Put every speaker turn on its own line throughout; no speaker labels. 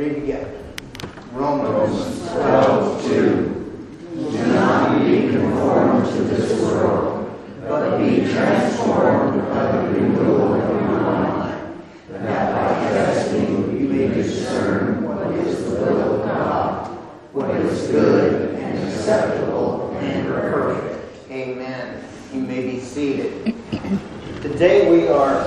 read together.
Romans 12:2. Do not be conformed to this world, but be transformed by the renewal of your mind, that by testing you may discern what is the will of God, what is good and acceptable and perfect.
Amen. You may be seated. Today we are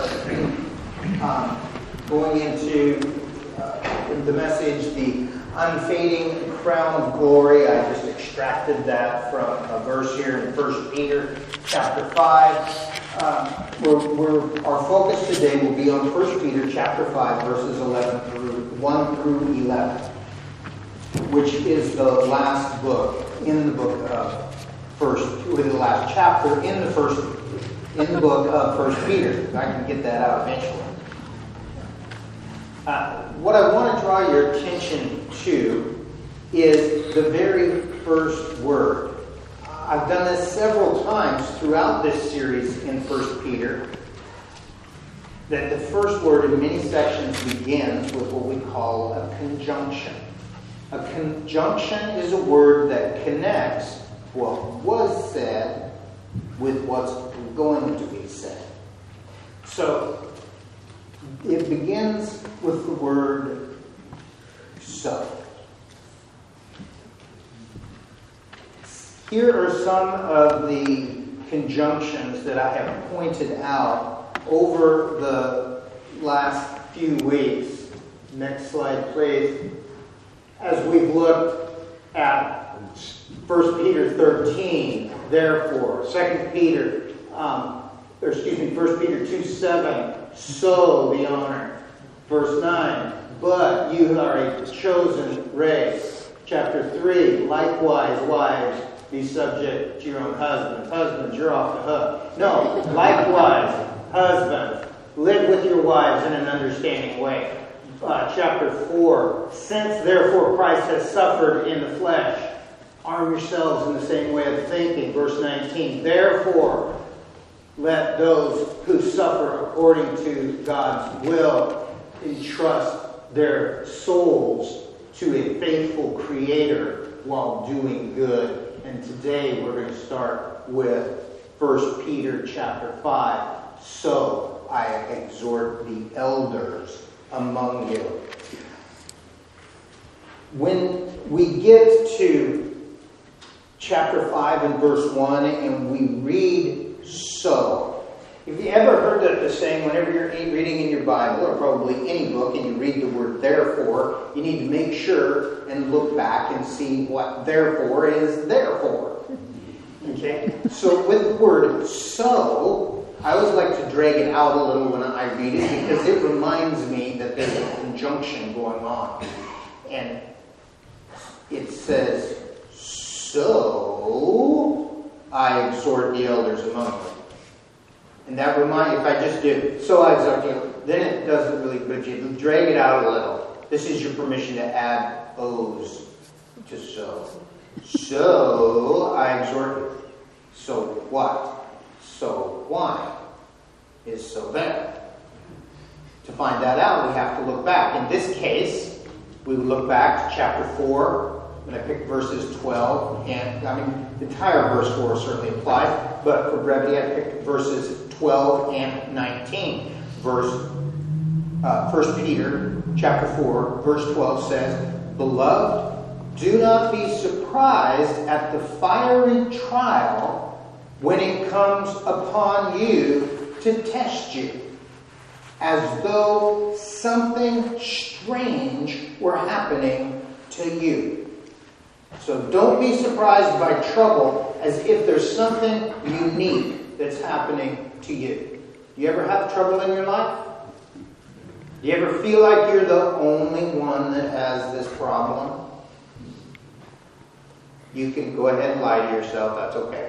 going into the message, the unfading crown of glory. I just extracted that from a verse here in 1 Peter chapter 5. Our focus today will be on 1 Peter chapter 5, verses 1 through 11, which is the last book in the book of the last chapter in the book of 1 Peter. I can get that out eventually. What I want to draw your attention to is the very first word. I've done this several times throughout this series in 1 Peter, that the first word in many sections begins with what we call a conjunction. A conjunction is a word that connects what was said with what's going to be said. So, it begins with the word so. Here are some of the conjunctions that I have pointed out over the last few weeks. Next slide, please. As we've looked at 1 Peter 13, therefore, 1 Peter 2:7, so the honor. Verse 9, but you are a chosen race. Chapter 3, likewise, wives, be subject to your own husbands. Husbands, you're off the hook. No, likewise, husbands, live with your wives in an understanding way. Chapter 4, since therefore Christ has suffered in the flesh, arm yourselves in the same way of thinking. Verse 19, therefore, let those who suffer according to God's will entrust their souls to a faithful Creator while doing good. And today we're going to start with 1 Peter chapter 5. So I exhort the elders among you. When we get to chapter 5 and verse 1 and we read so, if you ever heard the saying, whenever you're reading in your Bible, or probably any book, and you read the word therefore, you need to make sure and look back and see what therefore is there for. Okay? So with the word so, I always like to drag it out a little when I read it, because it reminds me that there's a conjunction going on. And it says, so I exhort the elders among you. And that reminds, if I just did, so I exhort you, then it doesn't really, but you drag it out a little. This is your permission to add O's to so. So I exhort you. So what? So why? Is so then. To find that out, we have to look back. In this case, we would look back to chapter 4, and I picked verses 12, and the entire verse 4 certainly applies, but for brevity, I picked verses 12 and 19. 1 Peter chapter 4, verse 12 says, beloved, do not be surprised at the fiery trial when it comes upon you to test you, as though something strange were happening to you. So don't be surprised by trouble as if there's something unique that's happening to you. You ever have trouble in your life? Do you ever feel like you're the only one that has this problem? You can go ahead and lie to yourself. That's okay.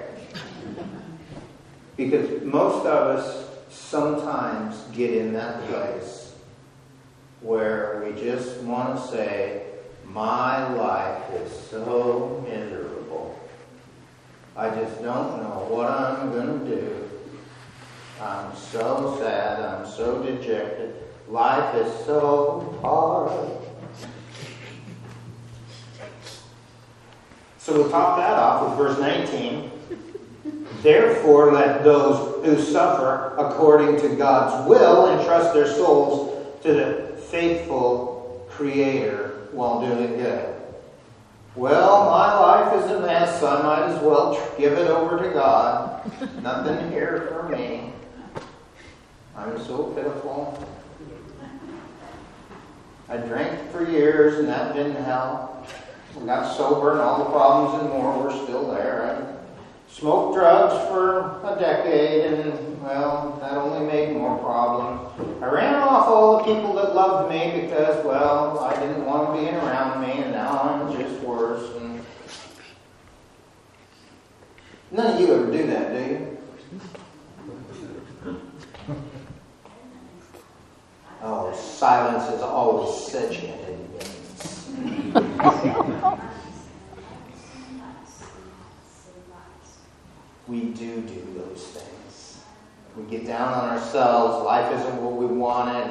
Because most of us sometimes get in that place where we just want to say, my life is so miserable. I just don't know what I'm going to do. I'm so sad. I'm so dejected. Life is so hard. So we'll top that off with verse 19. Therefore, let those who suffer according to God's will entrust their souls to the faithful Creator while doing good. Well, my life is a mess, so I might as well give it over to God. Nothing here for me. I'm so pitiful. I drank for years and that didn't help. We got sober and all the problems and more were still there. I smoked drugs for a decade and, well, that only made more problems. I ran off all the people that loved me because, well, I didn't want them being around me, and now I'm just worse. And none of you ever do that, do you? Oh, silence is always such an advance. We do those things. We get down on ourselves. Life isn't what we wanted.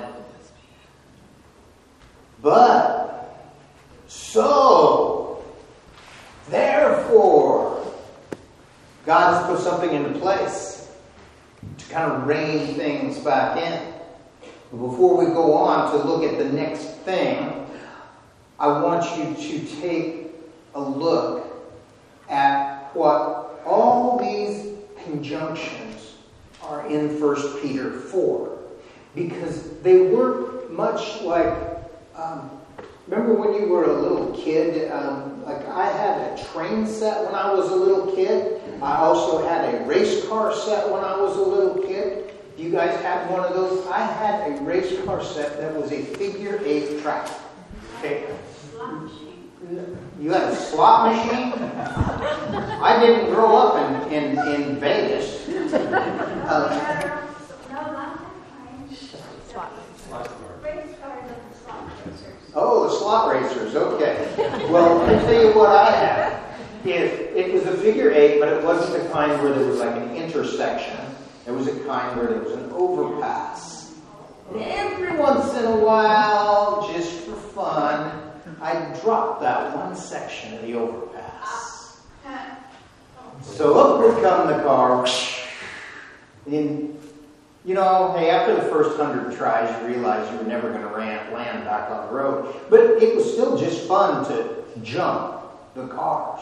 But, so, therefore, God has put something into place to kind of rein things back in. Before we go on to look at the next thing, I want you to take a look at what all these conjunctions are in 1 Peter 4. Because they work much like, remember when you were a little kid? Like I had a train set when I was a little kid. I also had a race car set when I was a little kid. You guys had one of those? I had a race car set that was a figure 8 track. Okay.
Slot machine.
You had a slot machine? I didn't grow up in Vegas.
No, not that kind. Race cars are the slot racers.
Oh, the slot racers. Okay. Well, let me tell you what I had. It was a figure 8, but it wasn't the kind where there was like an intersection. There was a kind where there was an overpass. And every once in a while, just for fun, I'd drop that one section of the overpass. So up would come the car. And, you know, hey, after the first 100 tries, you realized you were never going to land back on the road. But it was still just fun to jump the cars.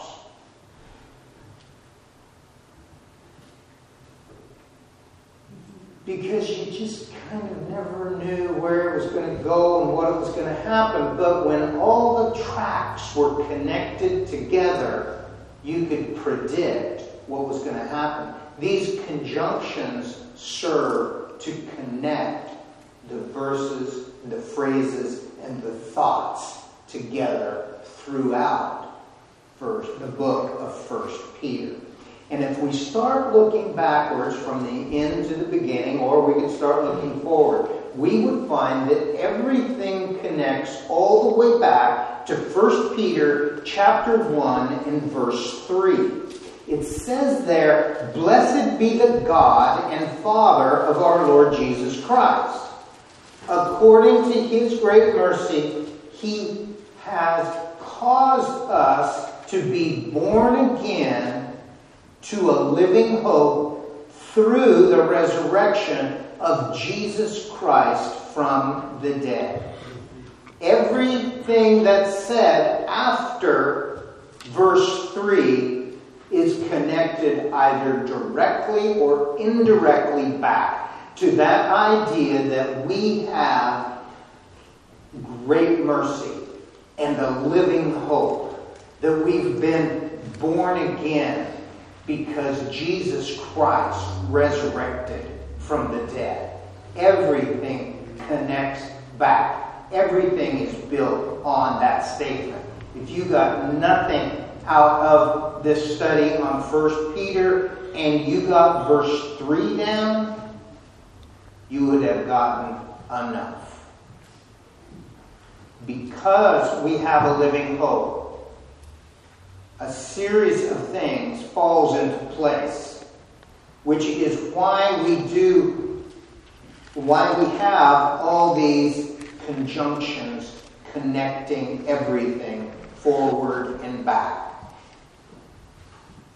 Because you just kind of never knew where it was going to go and what was going to happen. But when all the tracks were connected together, you could predict what was going to happen. These conjunctions serve to connect the verses, the phrases, and the thoughts together throughout the book of 1 Peter. And if we start looking backwards from the end to the beginning, or we can start looking forward, we would find that everything connects all the way back to 1 Peter chapter 1 and verse 3. It says there, "Blessed be the God and Father of our Lord Jesus Christ. According to His great mercy, He has caused us to be born again to a living hope through the resurrection of Jesus Christ from the dead." Everything that's said after verse 3 is connected either directly or indirectly back to that idea that we have great mercy and a living hope, that we've been born again because Jesus Christ resurrected from the dead. Everything connects back. Everything is built on that statement. If you got nothing out of this study on 1 Peter and you got verse 3 down, you would have gotten enough. Because we have a living hope, a series of things falls into place, which is why we have all these conjunctions connecting everything forward and back.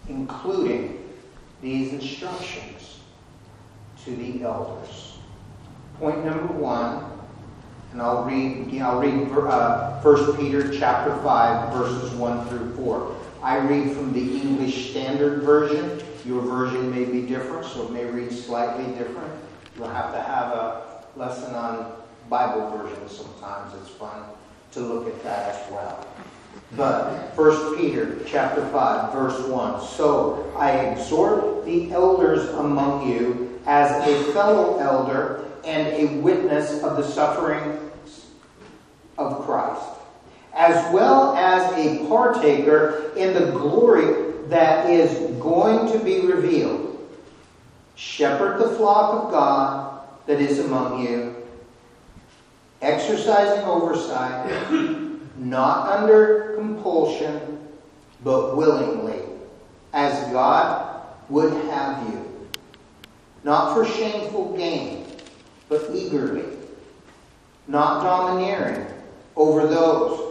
including these instructions to the elders. Point number 1, and I'll read 1 Peter chapter 5, verses 1 through 4. I read from the English Standard Version. Your version may be different, so it may read slightly different. You'll have to have a lesson on Bible versions sometimes. It's fun to look at that as well. But 1 Peter chapter 5, verse 1. So I exhort the elders among you as a fellow elder and a witness of the sufferings of Christ, as well as a partaker in the glory that is going to be revealed. Shepherd the flock of God that is among you, exercising oversight, not under compulsion, but willingly, as God would have you, not for shameful gain, but eagerly, not domineering over those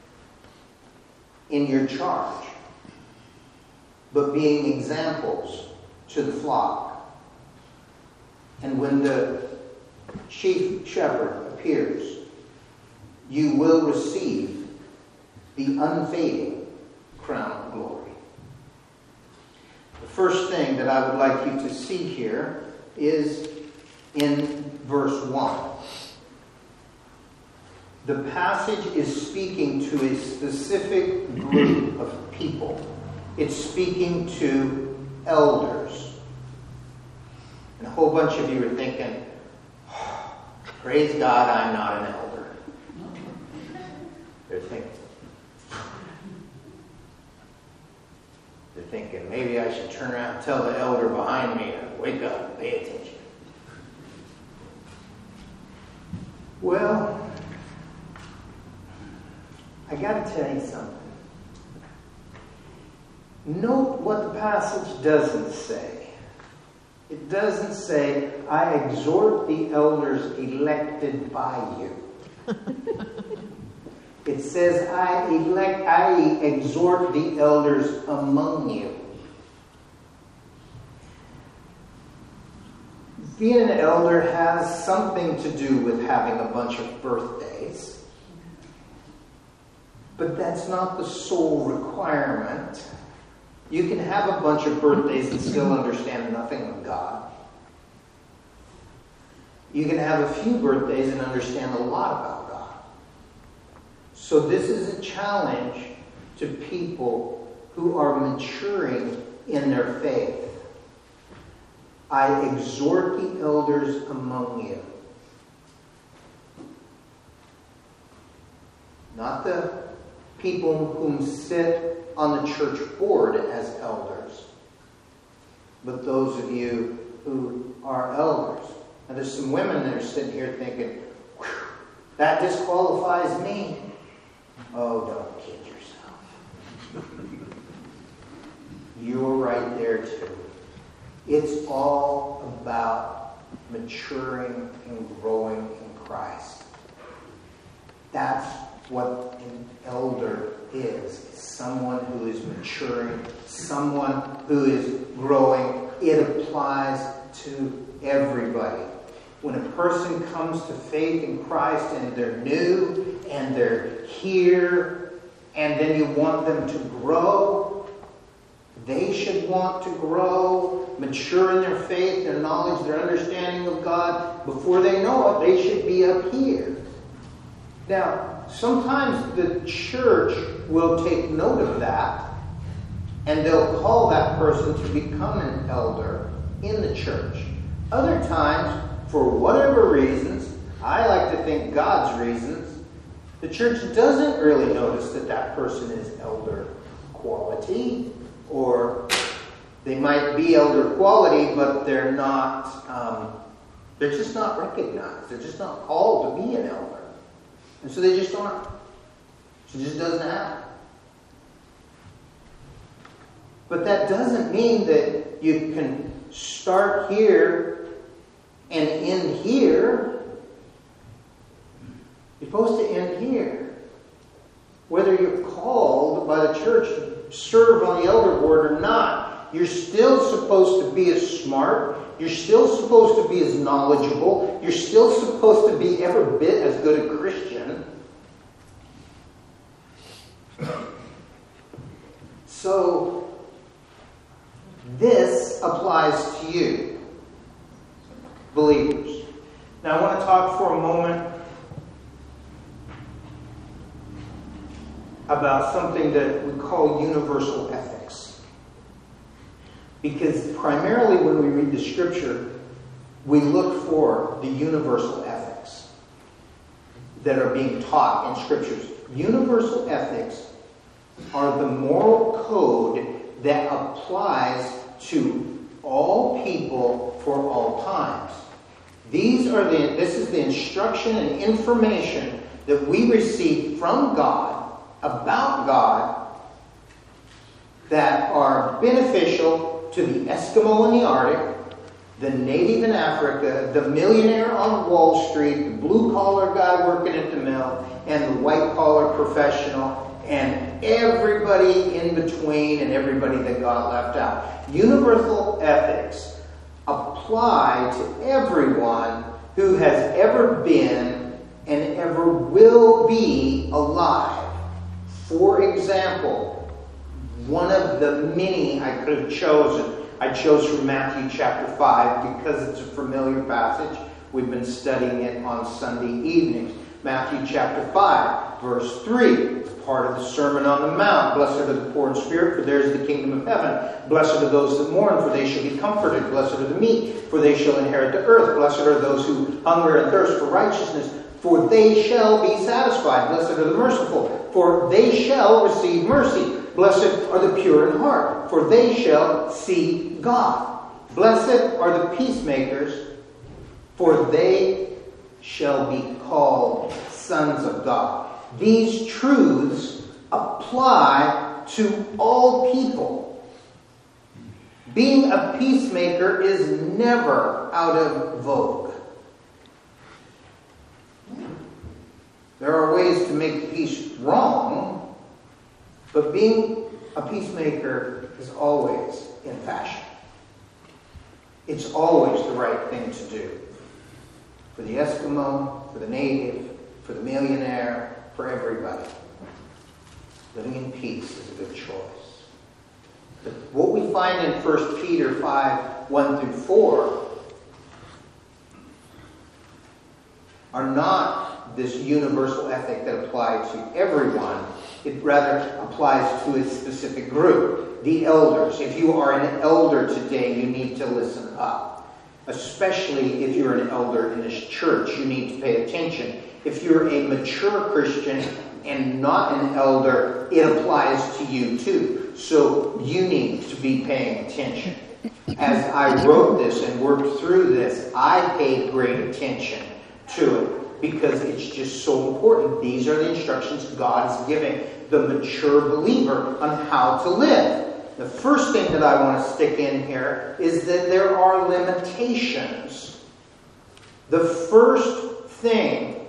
in your charge, but being examples to the flock. And when the chief shepherd appears, you will receive the unfading crown of glory. The first thing that I would like you to see here is in verse 1. The passage is speaking to a specific group of people. It's speaking to elders. And a whole bunch of you are thinking, oh, praise God, I'm not an elder. They're thinking, maybe I should turn around and tell the elder behind me to wake up and pay attention. Well, I got to tell you something. Note what the passage doesn't say. It doesn't say, I exhort the elders elected by you. It says, I exhort the elders among you. Being an elder has something to do with having a bunch of birthdays. But that's not the sole requirement. You can have a bunch of birthdays and still understand nothing of God. You can have a few birthdays and understand a lot about God. So this is a challenge to people who are maturing in their faith. I exhort the elders among you. Not the people whom sit on the church board as elders, but those of you who are elders. Now there's some women that are sitting here thinking, that disqualifies me. Oh, don't kid yourself. You're right there too. It's all about maturing and growing in Christ. That's what an elder is. Someone who is maturing, someone who is growing. It applies to everybody. When a person comes to faith in Christ and they're new and they're here and then you want them to grow, they should want to grow, mature in their faith, their knowledge, their understanding of God. Before they know it, they should be up here. Now, sometimes the church will take note of that and they'll call that person to become an elder in the church. Other times, for whatever reasons, I like to think God's reasons, the church doesn't really notice that that person is elder quality, or they might be elder quality, but they're not, they're just not recognized. They're just not called to be an elder. And so they just aren't. It just doesn't happen. But that doesn't mean that you can start here and end here. You're supposed to end here. Whether you're called by the church to serve on the elder board or not, You're still supposed to be as smart. You're still supposed to be as knowledgeable. You're still supposed to be every bit as good a Christian. So, this applies to you, believers. Now, I want to talk for a moment about something that we call universal ethics. Because primarily when we read the Scripture, we look for the universal ethics that are being taught in Scriptures. Universal ethics are the moral code that applies to all people for all times. This is the instruction and information that we receive from God, about God, that are beneficial to the Eskimo in the Arctic, the native in Africa, the millionaire on Wall Street, the blue-collar guy working at the mill, and the white-collar professional, and everybody in between and everybody that got left out. Universal ethics apply to everyone who has ever been and ever will be alive. For example, one of the many I could have chosen, I chose from Matthew chapter 5 because it's a familiar passage. We've been studying it on Sunday evenings. Matthew chapter 5, verse 3. It's part of the Sermon on the Mount. Blessed are the poor in spirit, for theirs is the kingdom of heaven. Blessed are those that mourn, for they shall be comforted. Blessed are the meek, for they shall inherit the earth. Blessed are those who hunger and thirst for righteousness, for they shall be satisfied. Blessed are the merciful, for they shall receive mercy. Blessed are the pure in heart, for they shall see God. Blessed are the peacemakers, for they shall be called sons of God. These truths apply to all people. Being a peacemaker is never out of vogue. There are ways to make peace wrong, but being a peacemaker is always in fashion. It's always the right thing to do. For the Eskimo, for the native, for the millionaire, for everybody. Living in peace is a good choice. But what we find in 1 Peter 5, 1 through 4 are not this universal ethic that applies to everyone. It rather applies to a specific group, the elders. If you are an elder today, you need to listen up. Especially if you're an elder in this church, you need to pay attention. If you're a mature Christian and not an elder, it applies to you too. So you need to be paying attention. As I wrote this and worked through this, I paid great attention to it because it's just so important. These are the instructions God is giving the mature believer on how to live. The first thing that I want to stick in here is that there are limitations. The first thing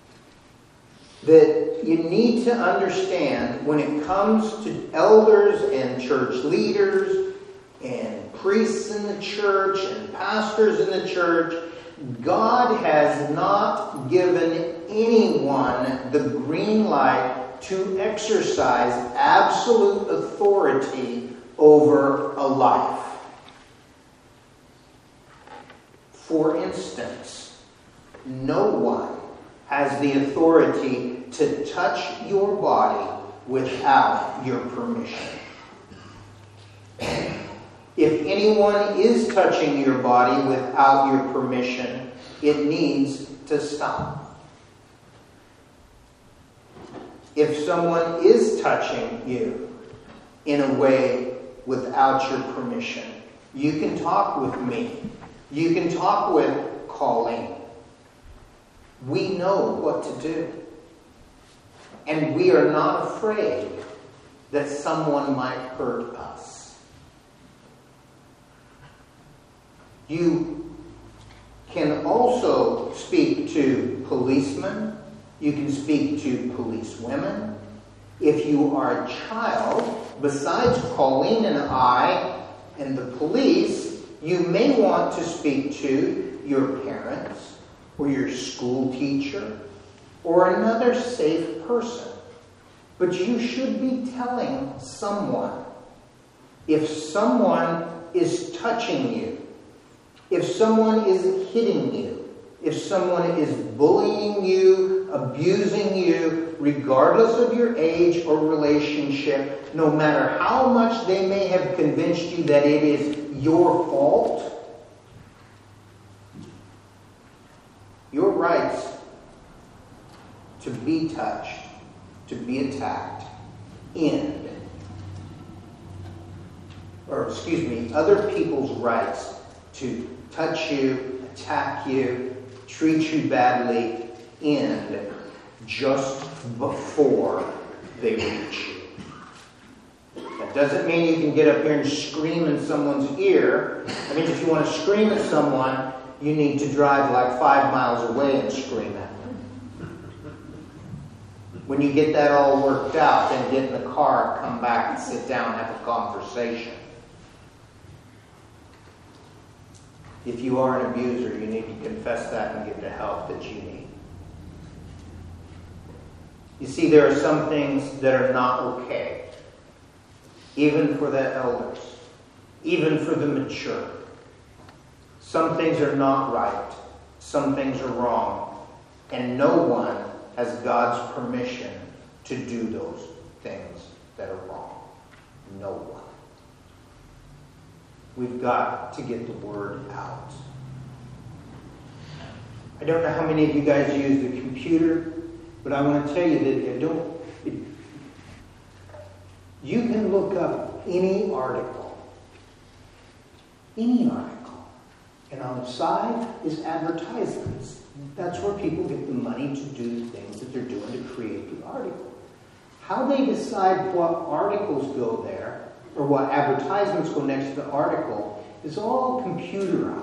that you need to understand when it comes to elders and church leaders and priests in the church and pastors in the church, God has not given anyone the green light to exercise absolute authority over a life. For instance, no one has the authority to touch your body without your permission. If anyone is touching your body without your permission, it needs to stop. If someone is touching you in a way without your permission, you can talk with me. You can talk with Colleen. We know what to do. And we are not afraid that someone might hurt us. You can also speak to policemen. You can speak to policewomen. If you are a child, besides Colleen and I And the police, you may want to speak to your parents or your school teacher or another safe person. But you should be telling someone. If someone is touching you, if someone is hitting you, if someone is bullying you, abusing you, regardless of your age or relationship, no matter how much they may have convinced you that it is your fault, your rights to be touched, to be attacked, end. Other people's rights to touch you, attack you, treat you badly, end just before they reach you. That doesn't mean you can get up here and scream in someone's ear. I mean, if you want to scream at someone, you need to drive like 5 miles away and scream at them. When you get that all worked out, then get in the car, come back and sit down and have a conversation. If you are an abuser, you need to confess that and get the help that you need. You see, there are some things that are not okay, even for the elders, even for the mature. Some things are not right. Some things are wrong. And no one has God's permission to do those things that are wrong. No one. We've got to get the word out. I don't know how many of you guys use the computer, but I want to tell you that you can look up any article, and on the side is advertisements. That's where people get the money to do the things that they're doing to create the article. How they decide what articles go there, or what advertisements go next to the article, is all computerized.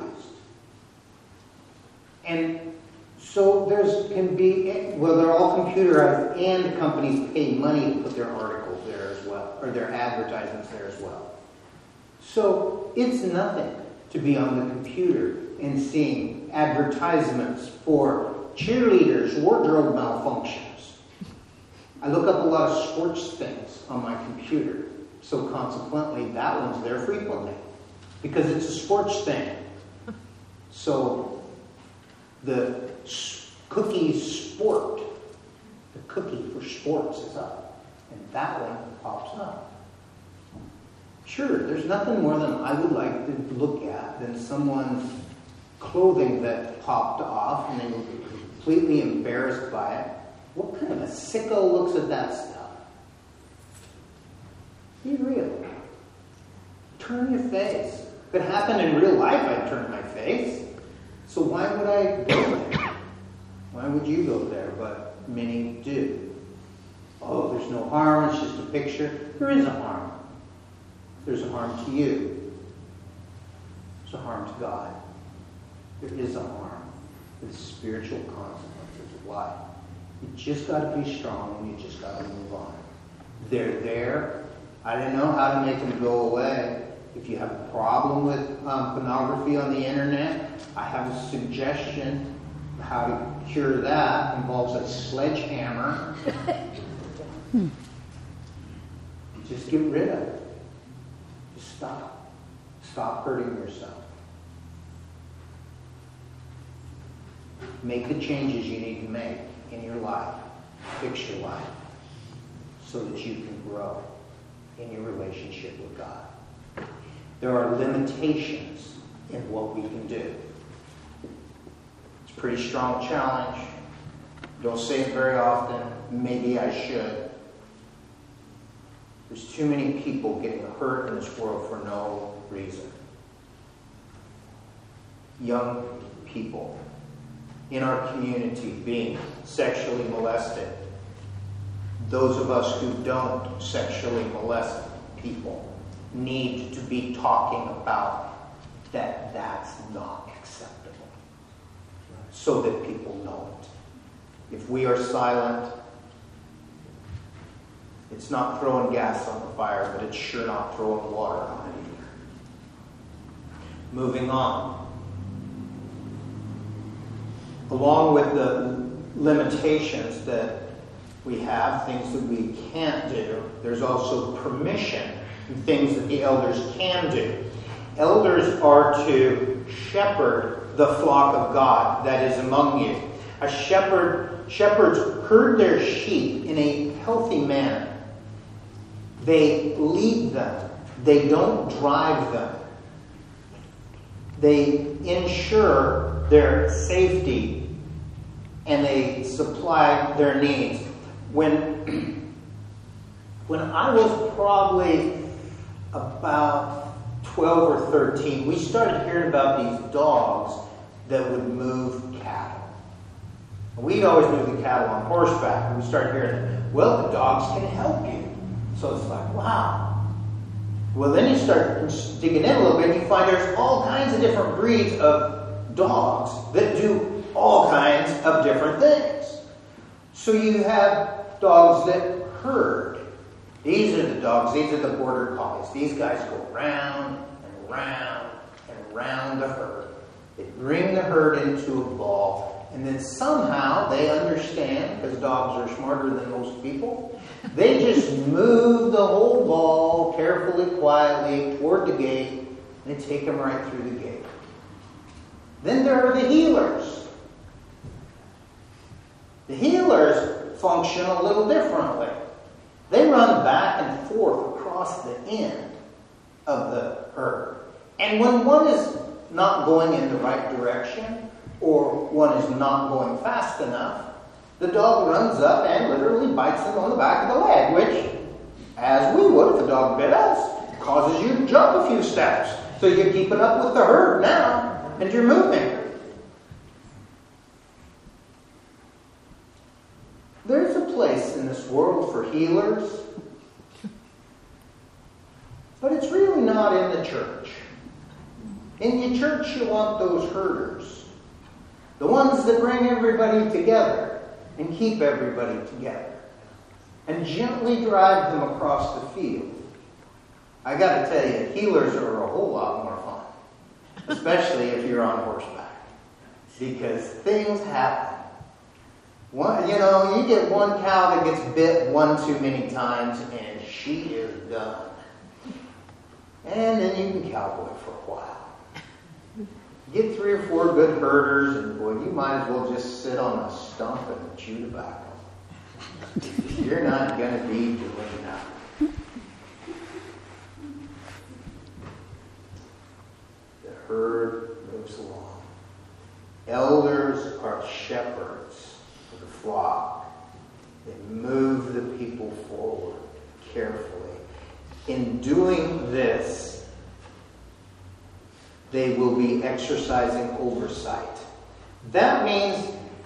And so they're all computerized, and companies pay money to put their articles there as well, or their advertisements there as well. So it's nothing to be on the computer and seeing advertisements for cheerleaders' wardrobe malfunctions. I look up a lot of sports things on my computer. So consequently, that one's there frequently because it's a sports thing. So the cookie sport, the cookie for sports is up, and that one pops up. Sure, there's nothing more than I would like to look at than someone's clothing that popped off and they were completely embarrassed by it. What kind of a sicko looks at that stuff? Be real. Turn your face. If it happened in real life, I'd turn my face. So why would I go there? Why would you go there? But many do. Oh, there's no harm. It's just a picture. There is a harm. There's a harm to you. There's a harm to God. There is a harm. There's spiritual consequences of life. You just got to be strong and you just got to move on. They're there. I don't know how to make them go away. If you have a problem with pornography on the internet, I have a suggestion how to cure that. It involves a sledgehammer. Just get rid of it. Just stop. Stop hurting yourself. Make the changes you need to make in your life. Fix your life so that you can grow in your relationship with God. There are limitations in what we can do. It's a pretty strong challenge. Don't say it very often. Maybe I should. There's too many people getting hurt in this world for no reason. Young people in our community being sexually molested. Those of us who don't sexually molest people need to be talking about that that's not acceptable so that people know it. If we are silent, it's not throwing gas on the fire, but it's sure not throwing water on it either. Moving on. Along with the limitations that we have, things that we can't do, there's also permission and things that the elders can do. Elders are to shepherd the flock of God that is among you. Shepherds herd their sheep in a healthy manner. They lead them. They don't drive them. They ensure their safety and they supply their needs. When I was probably about 12 or 13, we started hearing about these dogs that would move cattle. We'd always move the cattle on horseback, and we started hearing, well, the dogs can help you. So it's like, wow. Well, then you start digging in a little bit, and you find there's all kinds of different breeds of dogs that do all kinds of different things. So you have dogs that herd. These are the dogs, these are the border collies. These guys go round and round and round the herd. They bring the herd into a ball, and then somehow they understand, because dogs are smarter than most people, they just move the whole ball carefully, quietly toward the gate, and they take them right through the gate. Then there are the healers. The healers function a little differently. They run back and forth across the end of the herd. And when one is not going in the right direction, or one is not going fast enough, the dog runs up and literally bites them on the back of the leg, which, as we would if a dog bit us, causes you to jump a few steps. So you're keeping up with the herd now, and you're moving. There's a place in this world for healers, but it's really not in the church. In your church, you want those herders, the ones that bring everybody together and keep everybody together and gently drive them across the field. I got to tell you, healers are a whole lot more fun, especially if you're on horseback, because things happen. You get one cow that gets bit one too many times, and she is done. And then you can cowboy for a while. Get 3 or 4 good herders, and boy, you might as well just sit on a stump and chew tobacco. You're not going to be doing that. The herd moves along. Elders are shepherds of the flock. They move the people forward carefully. In doing this, they will be exercising oversight. That means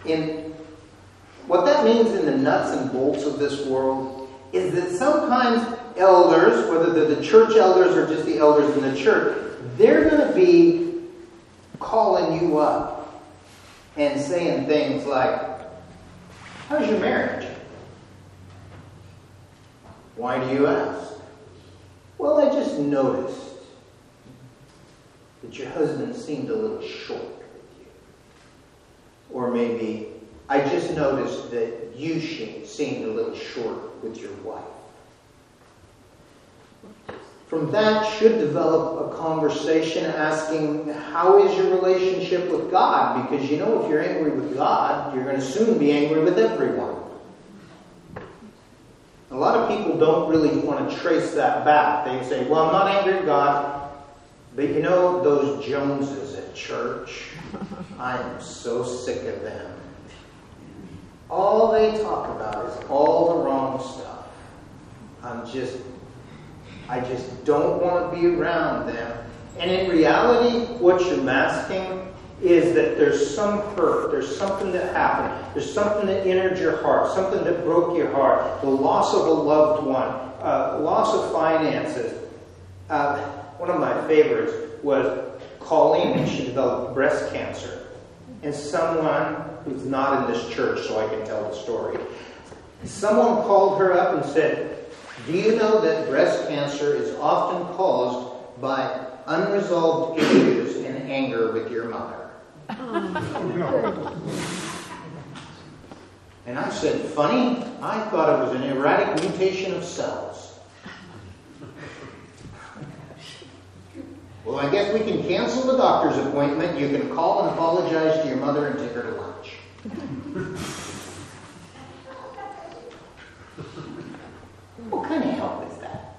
what that means in the nuts and bolts of this world is that sometimes elders, whether they're the church elders or just the elders in the church, they're going to be calling you up and saying things like, how's your marriage? Why do you ask? Well, I just noticed that your husband seemed a little short with you. Or maybe, I just noticed that you seemed a little short with your wife. From that should develop a conversation asking, how is your relationship with God? Because if you're angry with God, you're going to soon be angry with everyone. A lot of people don't really want to trace that back. They say, well, I'm not angry at God, but those Joneses at church, I am so sick of them. All they talk about is all the wrong stuff. I just don't want to be around them. And in reality, what you're masking is that there's some hurt, there's something that happened, there's something that entered your heart, something that broke your heart, the loss of a loved one, loss of finances. One of my favorites was Colleen when she developed breast cancer. And someone who's not in this church, so I can tell the story, someone called her up and said, do you know that breast cancer is often caused by unresolved issues and anger with your mother. And I said, funny? I thought it was an erratic mutation of cells. Well, I guess we can cancel the doctor's appointment. You can call and apologize to your mother and take her to lunch. What kind of help is that?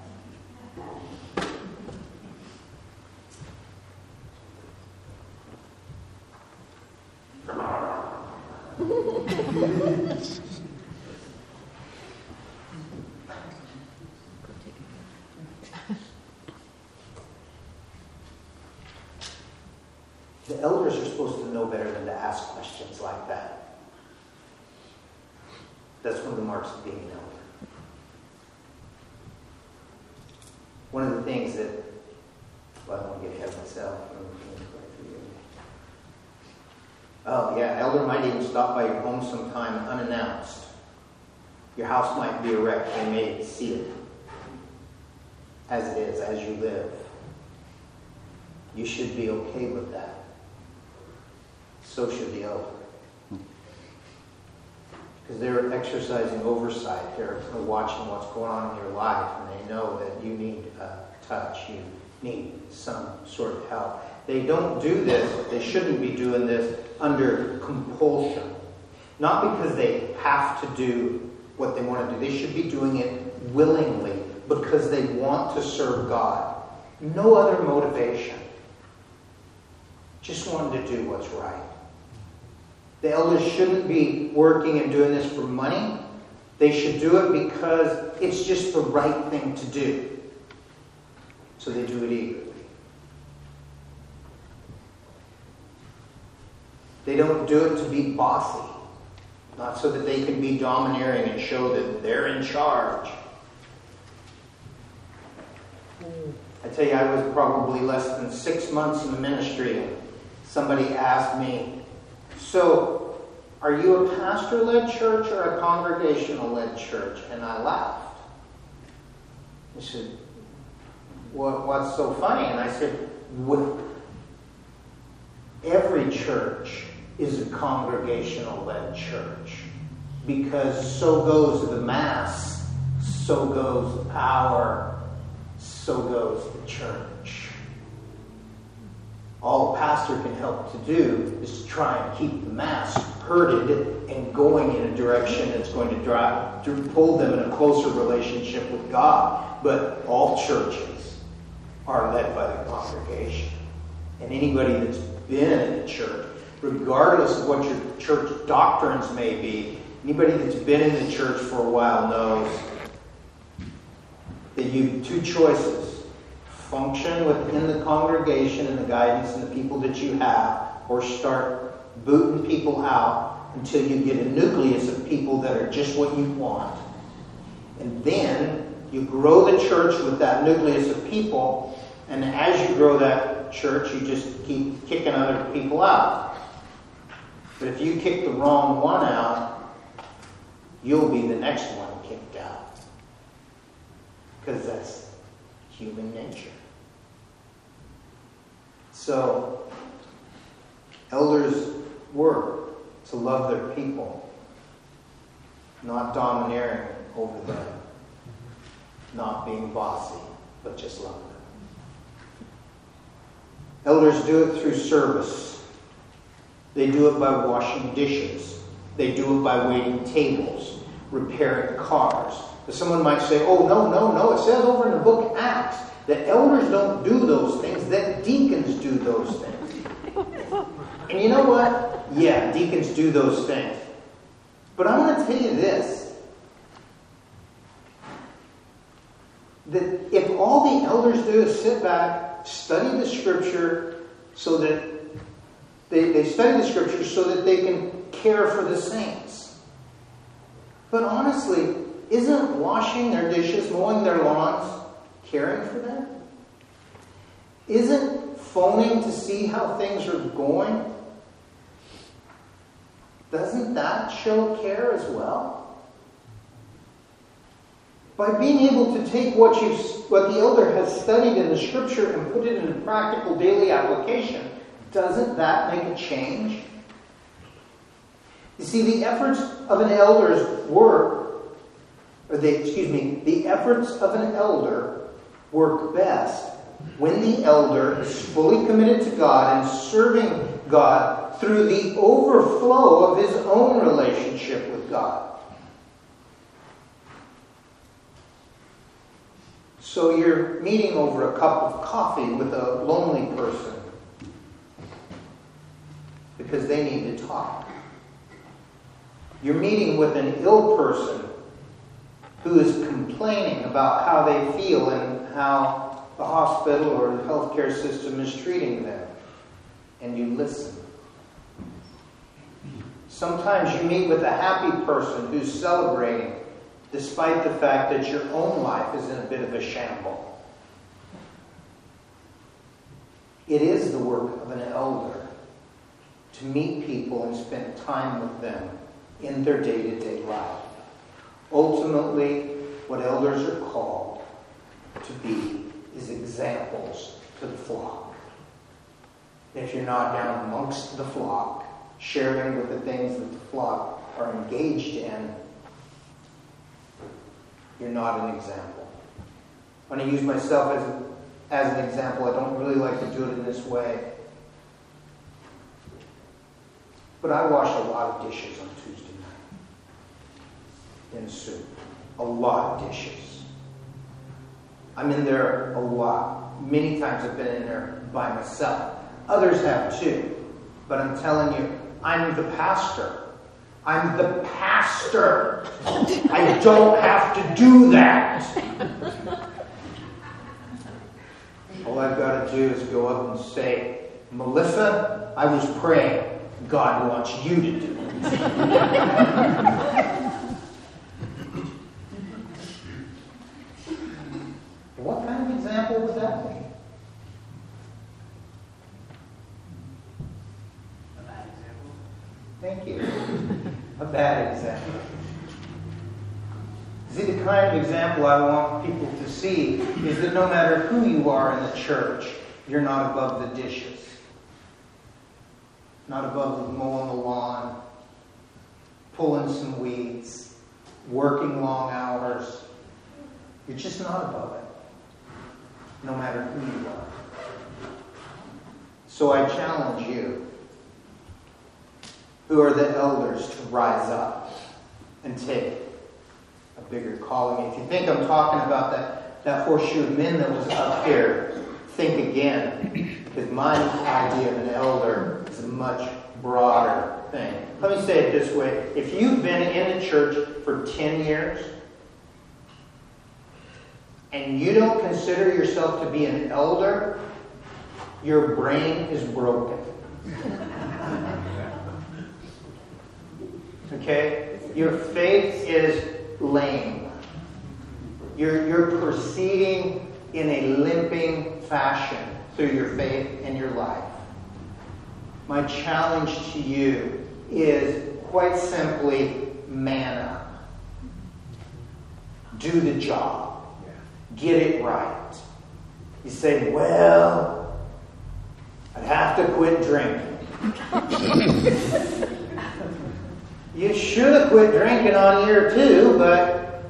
The elders are supposed to know better than to ask questions like that. That's one of the marks of being an elder. One of the things that, well, I don't want to get ahead of myself. Oh, yeah, elder might even stop by your home sometime unannounced. Your house might be a wreck. They may see it as it is, as you live. You should be okay with that. So should the elder. Because they're exercising oversight. They're watching what's going on in your life, and they know that you need touch. You need some sort of help. They don't do this, they shouldn't be doing this under compulsion. Not because they have to do what they want to do. They should be doing it willingly because they want to serve God. No other motivation. Just wanting to do what's right. The elders shouldn't be working and doing this for money. They should do it because it's just the right thing to do. So they do it eagerly. They don't do it to be bossy. Not so that they can be domineering and show that they're in charge. I tell you, I was probably less than 6 months in the ministry. Somebody asked me, so are you a pastor-led church or a congregational-led church? And I laughed. He said, what's so funny? And I said, every church is a congregational-led church. Because so goes the Mass, so goes the power, so goes the church. All a pastor can help to do is to try and keep the Mass herded and going in a direction that's going to pull them in a closer relationship with God. But all churches are led by the congregation. And anybody that's been in a church, regardless of what your church doctrines may be, anybody that's been in the church for a while knows that you have two choices. Function within the congregation and the guidance and the people that you have, or start booting people out until you get a nucleus of people that are just what you want. And then you grow the church with that nucleus of people, and as you grow that church, you just keep kicking other people out. But if you kick the wrong one out, you'll be the next one kicked out. Because that's human nature. So, elders work to love their people, not domineering over them, not being bossy, but just love them. Elders do it through service. They do it by washing dishes. They do it by waiting tables, repairing cars. But someone might say, oh, no, it says over in the book of Acts that elders don't do those things, that deacons do those things. And you know what? Yeah, deacons do those things. But I'm going to tell you this, that if all the elders do is sit back, study the Scripture, so that they study the Scripture so that they can care for the saints. But honestly, isn't washing their dishes, mowing their lawns, caring for them? Isn't phoning to see how things are going? Doesn't that show care as well?
By being able to take what the elder has studied in the Scripture and put it into practical daily application, doesn't that make a change? You see, the efforts of an elder's work, the efforts of an elder work best when the elder is fully committed to God and serving God through the overflow of his own relationship with God. So you're meeting over a cup of coffee with a lonely person because they need to talk. You're meeting with an ill person who is complaining about how they feel and how the hospital or the healthcare system is treating them. And you listen. Sometimes you meet with a happy person who's celebrating despite the fact that your own life is in a bit of a shamble. It is the work of an elder to meet people and spend time with them in their day-to-day life. Ultimately, what elders are called to be is examples to the flock. If you're not down amongst the flock, sharing with the things that the flock are engaged in, you're not an example. I'm going to use myself as an example. I don't really like to do it in this way. But I wash a lot of dishes on Tuesday night in soup. A lot of dishes. I'm in there a lot. Many times I've been in there by myself. Others have too. But I'm telling you, I'm the pastor. I'm the pastor. I don't have to do that. All I've got to do is go up and say, Melissa, I was praying. God wants you to do it. What kind of example would that be?
A bad example.
Thank you. A bad example. See, the kind of example I want people to see is that no matter who you are in the church, you're not above the dishes. Not above the mowing the lawn, pulling some weeds, working long hours. You're just not above it, no matter who you are. So I challenge you, who are the elders, to rise up and take a bigger calling. If you think I'm talking about that horseshoe of men that was up here, think again. Because my idea of an elder is a much broader thing. Let me say it this way. If you've been in a church for 10 years and you don't consider yourself to be an elder, your brain is broken. Okay? Your faith is lame. You're proceeding in a limping fashion through your faith and your life. My challenge to you is quite simply man up. Do the job. Get it right. You say, well, I'd have to quit drinking. You should have quit drinking on year 2, but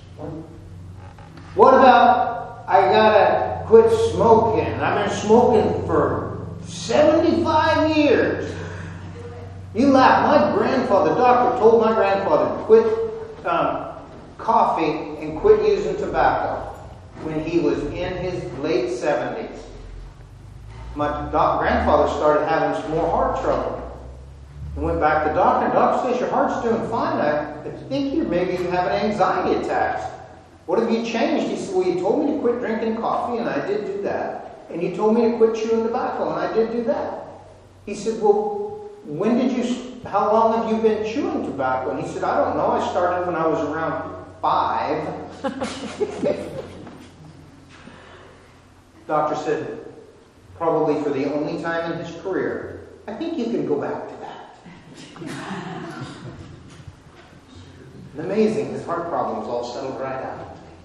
what about I gotta quit smoking? I've been smoking for 75 years. You laugh. My grandfather, the doctor told my grandfather to quit coffee and quit using tobacco when he was in his late 70s. My grandfather started having some more heart trouble. I went back to the doctor, and the doctor says, your heart's doing fine. I think you're maybe having anxiety attacks. What have you changed? He said, well, you told me to quit drinking coffee, and I did do that. And you told me to quit chewing tobacco, and I did do that. He said, well, how long have you been chewing tobacco? And he said, I don't know. I started when I was around 5. Doctor said, probably for the only time in his career, I think you can go back to that. And amazing, his heart problems all settled right out.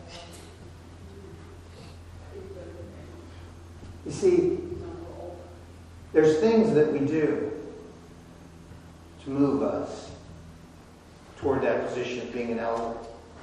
see, there's things that we do to move us toward that position of being an elder.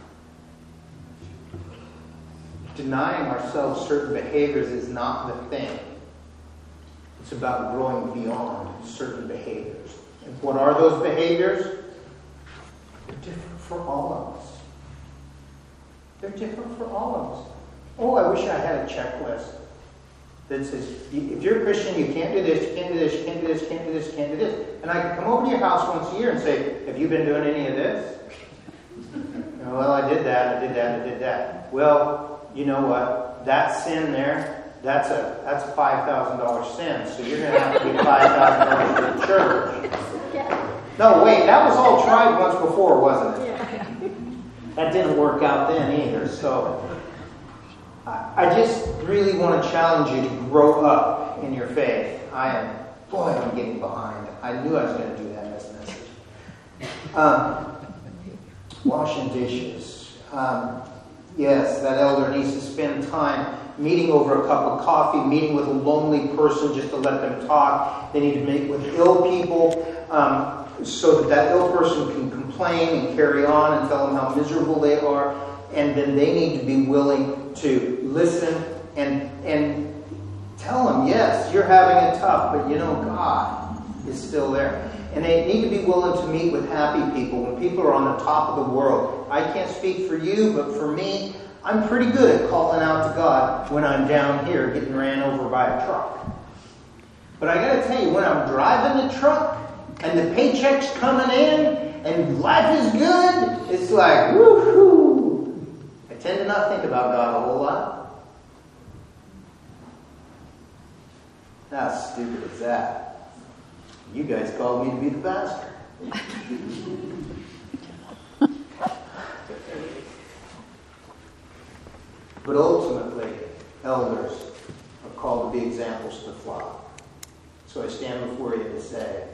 Denying ourselves certain behaviors is not the thing. It's about growing beyond certain behaviors. And what are those behaviors? They're different for all of us. They're different for all of us. Oh, I wish I had a checklist that says, if you're a Christian, you can't do this, you can't do this, you can't do this, you can't do this, you can't do this. And I could come over to your house once a year and say, have you been doing any of this? Well, I did that, I did that, I did that. Well, you know what? That sin there, that's a $5,000 sin. So you're going to have to give $5,000 to the church. No, wait, that was all tried once before, wasn't it? That didn't work out then either. So I just really want to challenge you to grow up in your faith. I'm getting behind. I knew I was going to do that in this message. Washing dishes. Yes, that elder needs to spend time meeting over a cup of coffee, meeting with a lonely person just to let them talk. They need to meet with ill people so that ill person can complain and carry on and tell them how miserable they are. And then they need to be willing to listen and tell them, yes, you're having it tough, but you know God is still there. And they need to be willing to meet with happy people when people are on the top of the world. I can't speak for you, but for me, I'm pretty good at calling out to God when I'm down here getting ran over by a truck. But I got to tell you, when I'm driving the truck and the paycheck's coming in and life is good, it's like, woohoo! I tend to not think about God a whole lot. How stupid is that? You guys called me to be the pastor. But ultimately, elders are called to be examples to the flock. So I stand before you to say,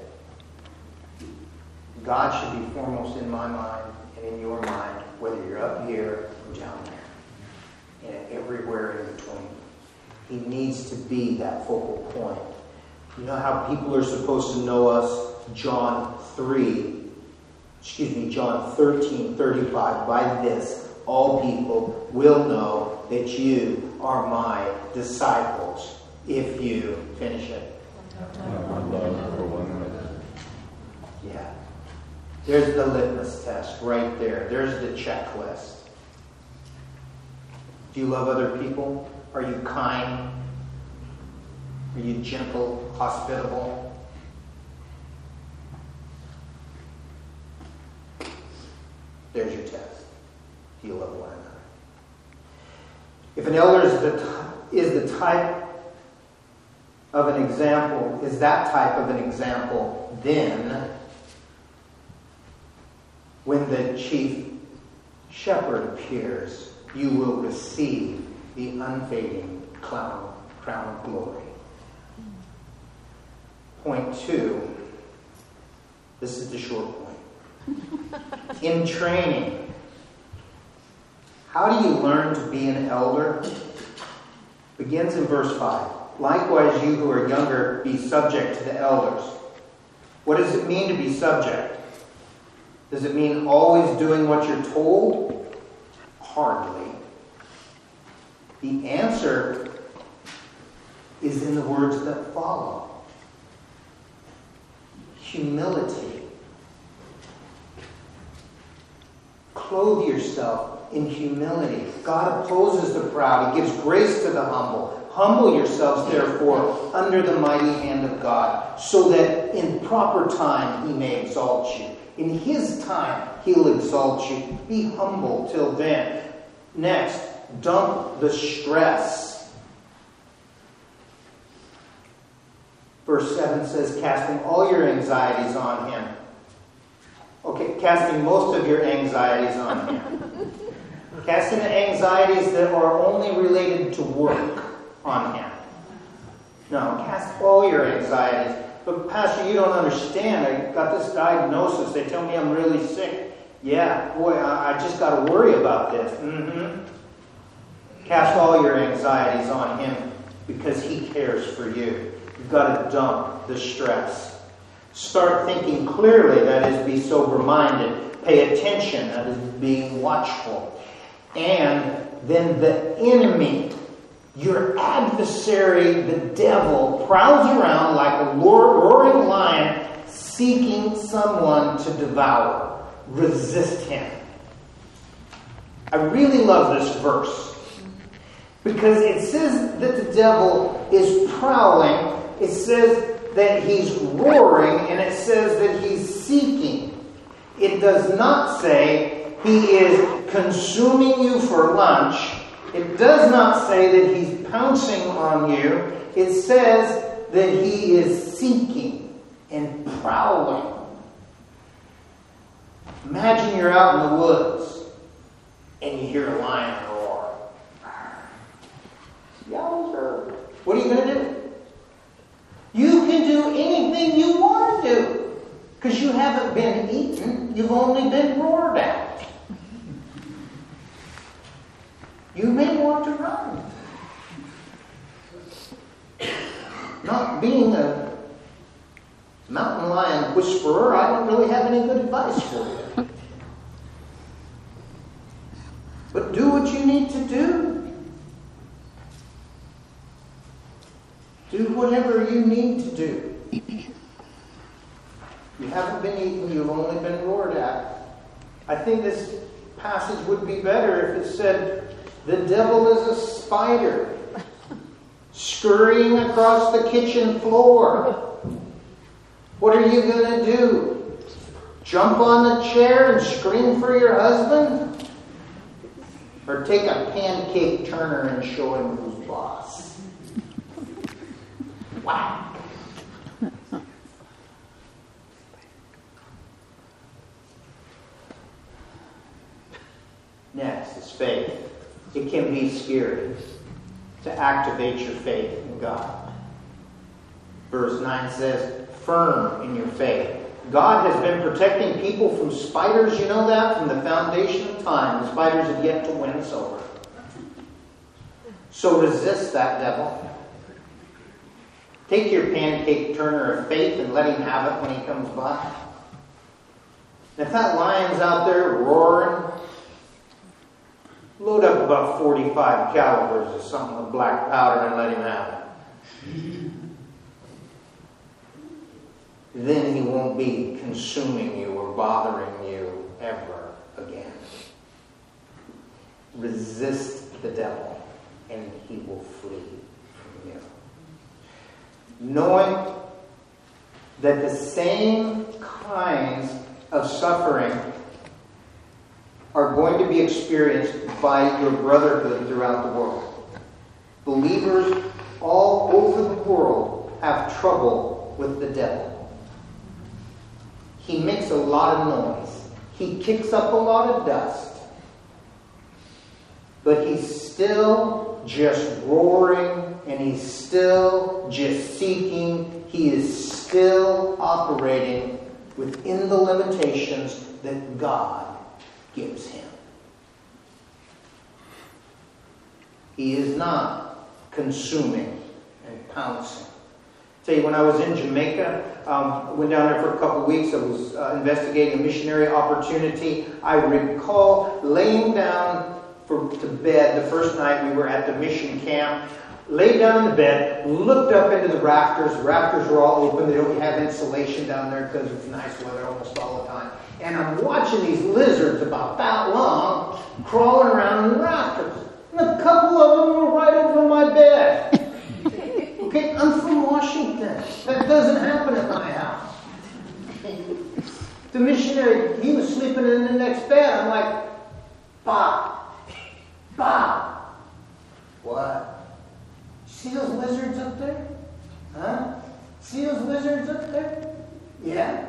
God should be foremost in my mind and in your mind, whether you're up here or down there, and everywhere in between. He needs to be that focal point. You know how people are supposed to know us? John 13:35. By this, all people will know that you are my disciples if you finish it. Yeah. There's the litmus test right there. There's the checklist. Do you love other people? Are you kind? Are you gentle, hospitable? There's your test. Do you love one another? If an elder is the type of an example, is that type of an example, then when the chief shepherd appears, you will receive the unfading crown of glory. Point 2. This is the short point. In training, how do you learn to be an elder? Begins in verse 5. Likewise, you who are younger, be subject to the elders. What does it mean to be subject? Does it mean always doing what you're told? Hardly. The answer is in the words that follow. Humility. Clothe yourself in humility. God opposes the proud. He gives grace to the humble. Humble yourselves, therefore, under the mighty hand of God, so that in proper time He may exalt you. In His time, He'll exalt you. Be humble till then. Next, dump the stress. Verse 7 says, casting all your anxieties on Him. Okay, casting most of your anxieties on Him. Casting the anxieties that are only related to work on Him. No, cast all your anxieties. But Pastor, you don't understand. I got this diagnosis. They tell me I'm really sick. Yeah, boy, I just got to worry about this. Cast all your anxieties on Him because He cares for you. You've got to dump the stress. Start thinking clearly, that is, be sober-minded. Pay attention, that is, being watchful. And then the enemy, your adversary, the devil, prowls around like a roaring lion, seeking someone to devour. Resist him. I really love this verse because it says that the devil is prowling. It says that he's roaring, and it says that he's seeking. It does not say he is consuming you for lunch. It does not say that he's pouncing on you. It says that he is seeking and prowling. Imagine you're out in the woods and you hear a lion roar. Yowzer. What are you going to do? You can do anything you want to do because you haven't been eaten. You've only been roared at. You may want to run. Not being a mountain lion whisperer, I don't really have any good advice for you. But do what you need to do. Do whatever you need to do. You haven't been eaten, you've only been roared at. I think this passage would be better if it said, the devil is a spider scurrying across the kitchen floor. What are you going to do? Jump on the chair and scream for your husband? Or take a pancake turner and show him who's boss? Wow. Next is faith. It can be scary to activate your faith in God. Verse 9 says, firm in your faith. God has been protecting people from spiders, you know that, from the foundation of time. The spiders have yet to win us over. So resist that devil. Take your pancake turner of faith and let him have it when he comes by. And if that lion's out there roaring, load up about 45 calibers of something with black powder and let him have it. Then he won't be consuming you or bothering you ever again. Resist the devil and he will flee from you. Knowing that the same kinds of suffering are going to be experienced by your brotherhood throughout the world. Believers all over the world have trouble with the devil. He makes a lot of noise. He kicks up a lot of dust. But he's still just roaring, and he's still just seeking. He is still operating within the limitations that God gives him. He is not consuming and pouncing. Tell you, when I was in Jamaica, went down there for a couple of weeks. I was investigating a missionary opportunity. I recall laying down to bed the first night we were at the mission camp. Laid down in the bed, looked up into the rafters. The rafters were all open. They don't have insulation down there because it's nice weather almost all the time. And I'm watching these lizards about that long crawling around in the rafters. And a couple of them were right over my bed. Okay, I'm from Washington. That doesn't happen at my house. The missionary, he was sleeping in the next bed. I'm like, Bob. What? See those lizards up there? Huh? See those lizards up there? Yeah.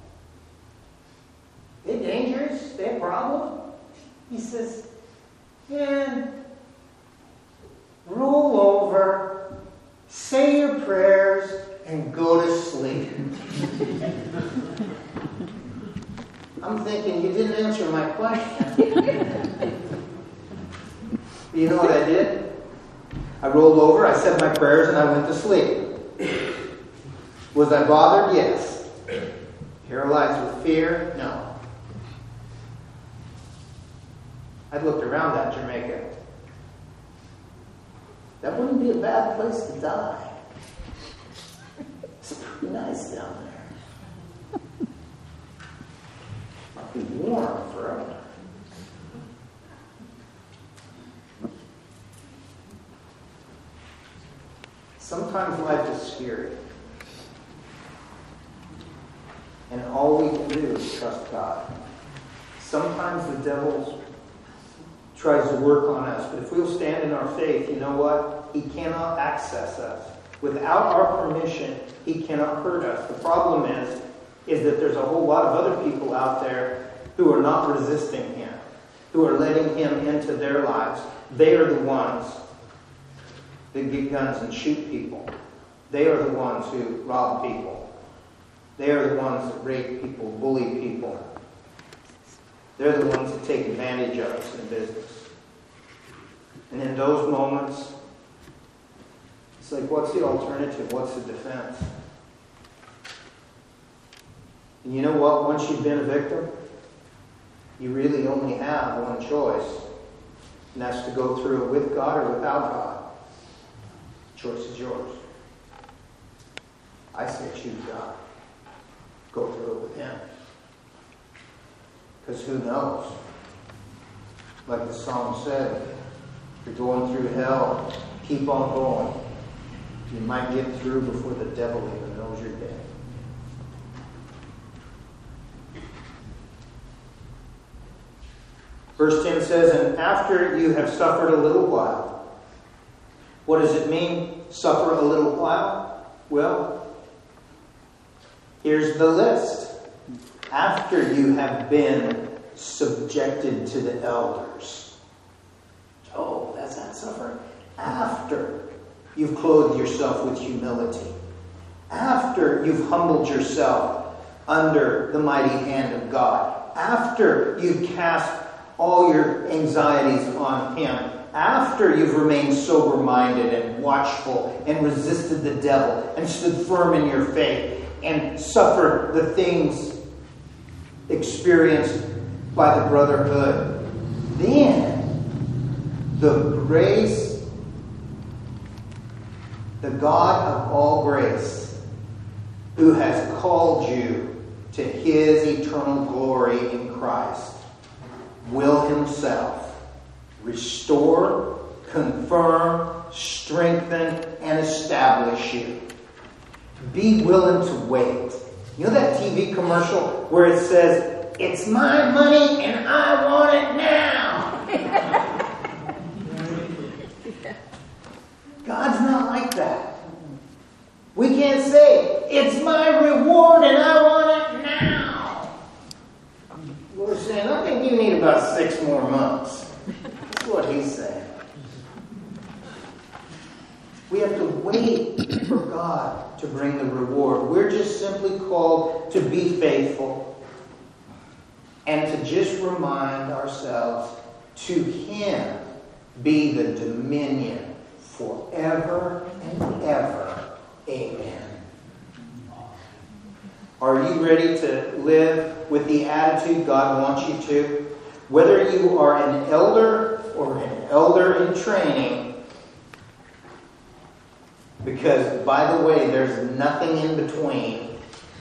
They're dangerous. They're a problem. He says, yeah. Roll over, say your prayers, and go to sleep. I'm thinking, you didn't answer my question. You know what I did? I rolled over, I said my prayers, and I went to sleep. Was I bothered? Yes. Paralyzed with fear? No. I looked around that Jamaica. That wouldn't be a bad place to die. It's pretty nice down there. I'll be warm forever. Sometimes life is scary. And all we can do is trust God. Sometimes the devil tries to work on us, but if we'll stand in our faith, you know what? He cannot access us. Without our permission, he cannot hurt us. The problem is that there's a whole lot of other people out there who are not resisting him, who are letting him into their lives. They are the ones that get guns and shoot people. They are the ones who rob people. They are the ones that rape people, bully people. They're the ones that take advantage of us in business. And in those moments, it's like, what's the alternative? What's the defense? And you know what? Once you've been a victim, you really only have one choice. And that's to go through it with God or without God. The choice is yours. I say choose God. Go through it with him. Because who knows? Like the song said, if you're going through hell, keep on going. You might get through before the devil even knows you're dead. Verse 10 says, and after you have suffered a little while. What does it mean, suffer a little while? Well, here's the list. After you have been subjected to the elders. Oh, that's not suffering. After you've clothed yourself with humility. After you've humbled yourself under the mighty hand of God. After you've cast all your anxieties on him. After you've remained sober-minded and watchful and resisted the devil and stood firm in your faith and suffered the things experienced by the brotherhood, then the grace, the God of all grace, who has called you to his eternal glory in Christ, will himself restore, confirm, strengthen, and establish you. Be willing to wait. You know that TV commercial where it says, it's my money and I want it now? God's not like that. We can't say, it's my reward and I want it now. Lord's saying, I think you need about 6 more months. That's what he's saying. We have to wait for God to bring the reward. We're just simply called to be faithful and to just remind ourselves to him be the dominion forever and ever. Amen. Are you ready to live with the attitude God wants you to? Whether you are an elder or an elder in training, because, by the way, there's nothing in between.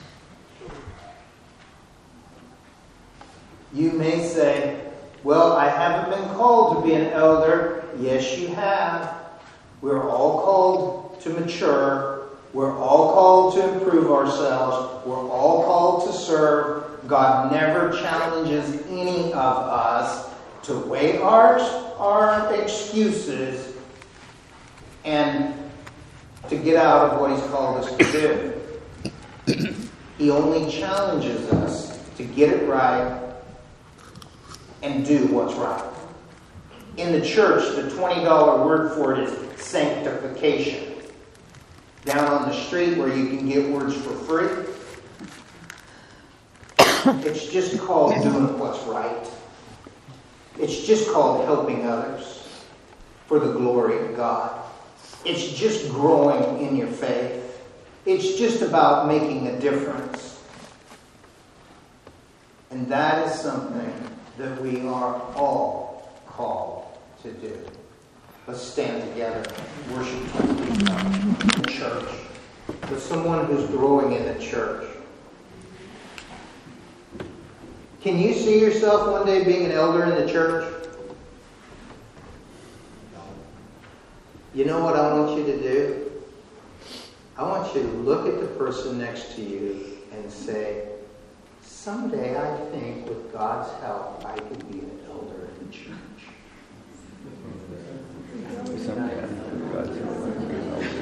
You may say, well, I haven't been called to be an elder. Yes, you have. We're all called to mature. We're all called to improve ourselves. We're all called to serve. God never challenges any of us to weigh our excuses and to get out of what he's called us to do. He only challenges us to get it right and do what's right. In the church, the $20 word for it is sanctification. Down on the street where you can get words for free, it's just called doing what's right. It's just called helping others for the glory of God. It's just growing in your faith. It's just about making a difference. And that is something that we are all called to do. Let's stand together and worship the church. With someone who's growing in the church. Can you see yourself one day being an elder in the church? You know what I want you to do? I want you to look at the person next to you and say, someday I think with God's help I could be an elder in the church.
Someday I think with God's help I could be an elder.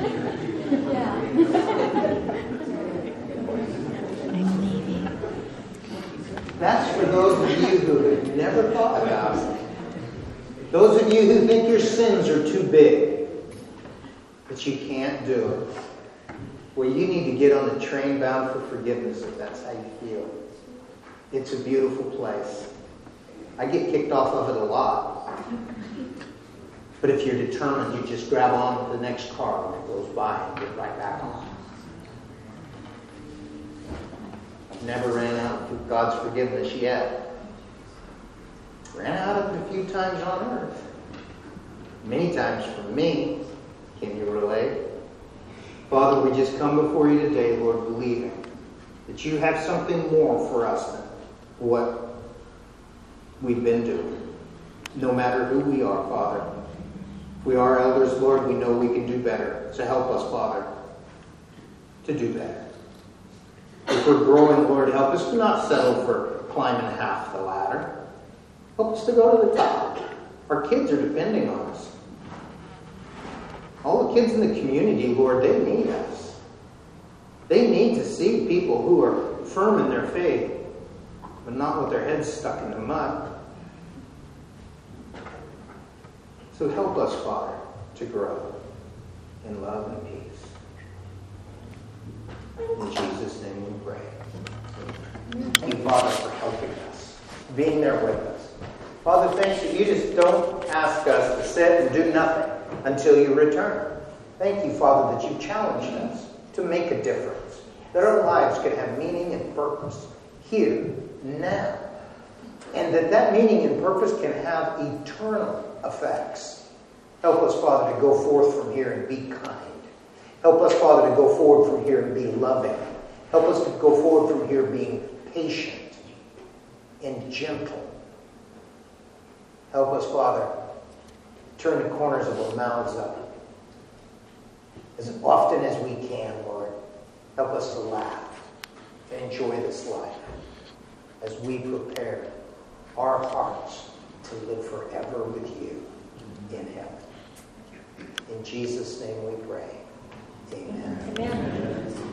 That's for those of you who have never thought about it. Those of you who think your sins are too big, but you can't do it. Well, you need to get on the train bound for forgiveness if that's how you feel. It's a beautiful place. I get kicked off of it a lot. But if you're determined, you just grab on to the next car when it goes by and get right back on. I've never ran out of God's forgiveness yet. Ran out of it a few times on earth. Many times for me. Can you relate? Father, we just come before you today, Lord, believing that you have something more for us than what we've been doing. No matter who we are, Father. If we are elders, Lord, we know we can do better. So help us, Father, to do better. If we're growing, Lord, help us to not settle for climbing half the ladder. Help us to go to the top. Our kids are depending on us. All the kids in the community, Lord, they need us. They need to see people who are firm in their faith, but not with their heads stuck in the mud. So help us, Father, to grow in love and peace. In Jesus' name we pray. Thank you, Father, for helping us, being there with us. Father, thanks that you just don't ask us to sit and do nothing until you return. Thank you, Father, that you challenged us to make a difference, that our lives could have meaning and purpose here, now, and that meaning and purpose can have eternal effects. Help us, Father, to go forth from here and be kind. Help us, Father, to go forward from here and be loving. Help us to go forward from here being patient and gentle. Help us, Father, turn the corners of our mouths up as often as we can, Lord. Help us to laugh, to enjoy this life as we prepare our hearts to live forever with you in heaven. In Jesus' name we pray. Amen.
Amen.